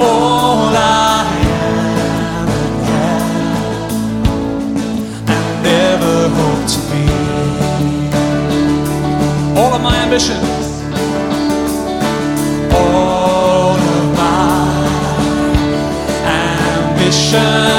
all I am and ever hope to be. All of my ambitions, all of my ambitions